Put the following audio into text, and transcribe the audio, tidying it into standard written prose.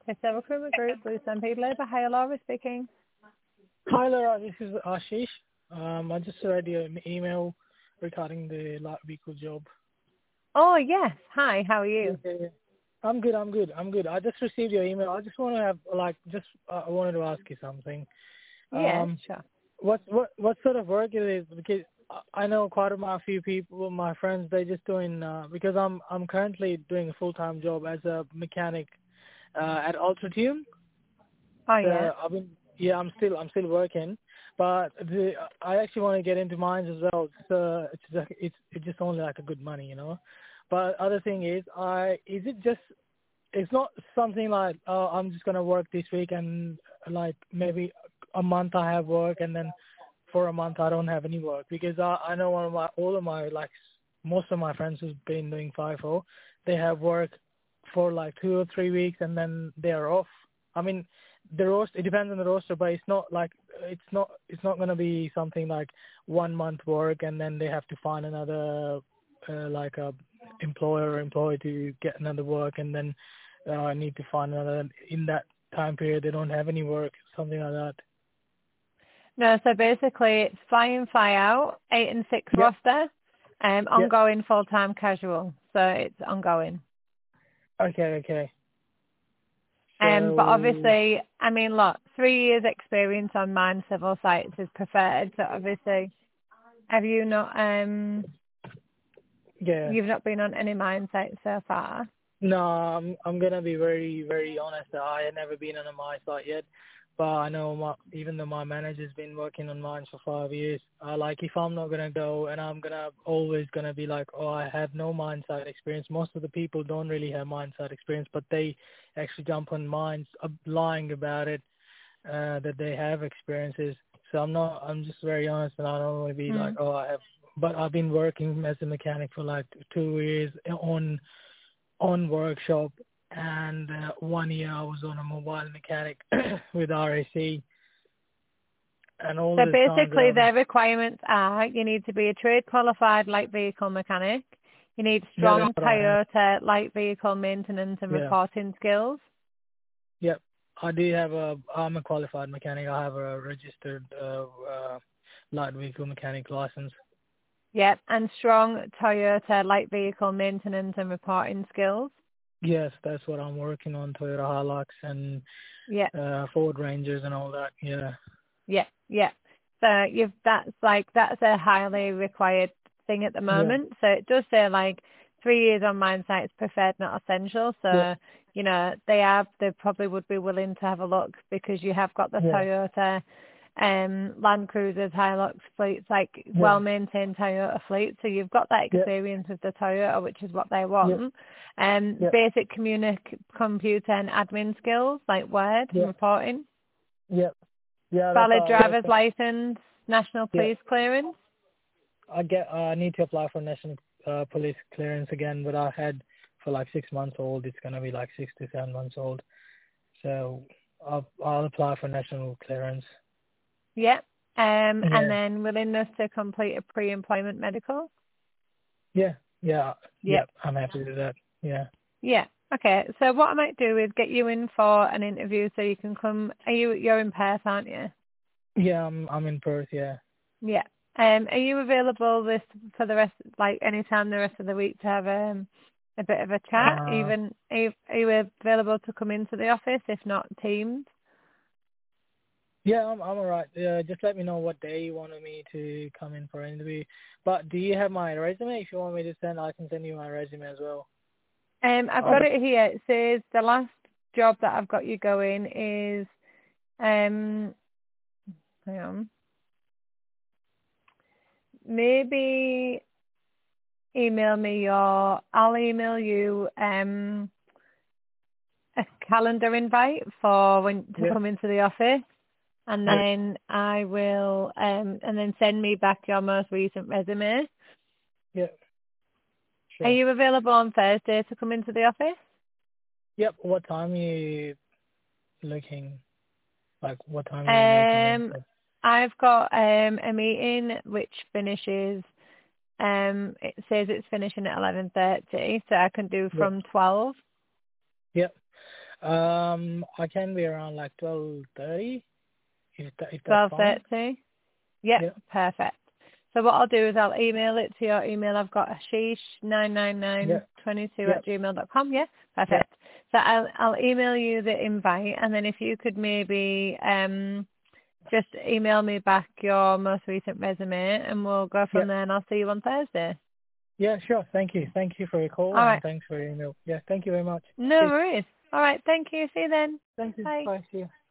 It's a recruitment group, Blue Sun People Labour. Hi, Laura speaking. Hi, Laura. This is Ashish. I just read your email regarding the light vehicle job. Oh, yes. Hi, how are you? Yeah. I'm good. I just received your email. I just want to have, I wanted to ask you something. Yeah, sure. What sort of work it is? Because I know quite a few people, my friends, they just doing, because I'm currently doing a full-time job as a mechanic at Ultratune. Oh, yeah. I'm still working, but I actually want to get into mines as well. So it's just only like a good money, you know. But other thing is, it's not something like, oh, I'm just gonna work this week and like maybe a month I have work and then for a month I don't have any work, because I know most of my friends who've been doing FIFO, they have work for like 2 or 3 weeks and then they are off. I mean, the roster, it depends on the roster, but it's not going to be something like 1 month work and then they have to find another like a employer or employee to get another work, and then need to find another in that time period they don't have any work, something like that. No, so basically it's fly in, fly out, 8 and 6 Yep. roster, Yep. ongoing full-time casual. So it's ongoing. Okay. But So obviously, I mean, look, 3 years experience on mine civil sites is preferred. So obviously, have you not, yeah. you've not been on any mine sites so far? No, I'm gonna be very, very honest. I had never been on a mine site yet, but I know even though my manager's been working on mines for 5 years, if I'm not gonna go and I'm always gonna be like, oh, I have no mine site experience. Most of the people don't really have mine site experience, but they actually jump on mines, lying about it, that they have experiences. So I'm just very honest, and I don't want to be like, oh, I have. But I've been working as a mechanic for like 2 years on workshop, and 1 year I was on a mobile mechanic with RAC, and all So this time that basically their requirements are you need to be a trade qualified light vehicle mechanic, you need that's strong what I have. Toyota light vehicle maintenance and Yeah. reporting skills. Yep. I'm a qualified mechanic. I have a registered light vehicle mechanic license. Yep, and strong Toyota light vehicle maintenance and reporting skills. Yes, that's what I'm working on, Toyota Hilux and Yeah, Ford Rangers and all that. Yeah. yeah. So that's a highly required thing at the Yeah. moment. So it does say 3 years on mine sites preferred, not essential. Yeah. So, they probably would be willing to have a look because you have got the Yeah. Toyota Land Cruisers, Hilux fleets, Yeah. well-maintained Toyota fleet. So you've got that Yeah. experience with the Toyota, which is what they Yeah. want. Yeah. Basic computer and admin skills like Word and Yeah. reporting. Yeah. Yeah. Valid driver's license, national Yeah. police clearance. I need to apply for national police clearance again, but I had for like 6 months old. It's gonna be like 6 to 7 months old. So I'll apply for national clearance. Yeah. And Yeah. then willingness to complete a pre-employment medical. Yeah. I'm happy with that. Yeah. Yeah. Okay. So what I might do is get you in for an interview so you can come. You're in Perth, aren't you? Yeah. I'm in Perth. Yeah. Yeah. Are you available for the rest, any time the rest of the week to have a bit of a chat? Even are you available to come into the office? If not, Teams. Yeah, I'm alright. Just let me know what day you wanted me to come in for an interview. But do you have my resume? If you want me to send, I can send you my resume as well. I've got it here. It says the last job that I've got you going is hang on. Maybe I'll email you a calendar invite for when to come into the office, and then I will and then send me back your most recent resume. Yeah, Are sure. you available on Thursday to come into the office? Yep. What time are you looking? Like, what time are you going to come in? I've got a meeting which finishes. It says it's finishing at 11:30, so I can do Yeah. from 12. Yep. I can be around like 12:30, if that's fine. 12:30? Yep, Yeah. perfect. So what I'll do is I'll email it to your email. I've got Yeah. ashish99922 Yeah. at gmail.com. Yeah, Yeah. perfect. So I'll email you the invite, and then if you could maybe just email me back your most recent resume, and we'll go Yeah. from there. And I'll see you on Thursday. Yeah. Sure. Thank you. Thank you for your call All and right. thanks for your email. Yeah. Thank you very much. No Cheers. worries. All right. Thank you. See you then. Thank you. Bye. Bye. See you.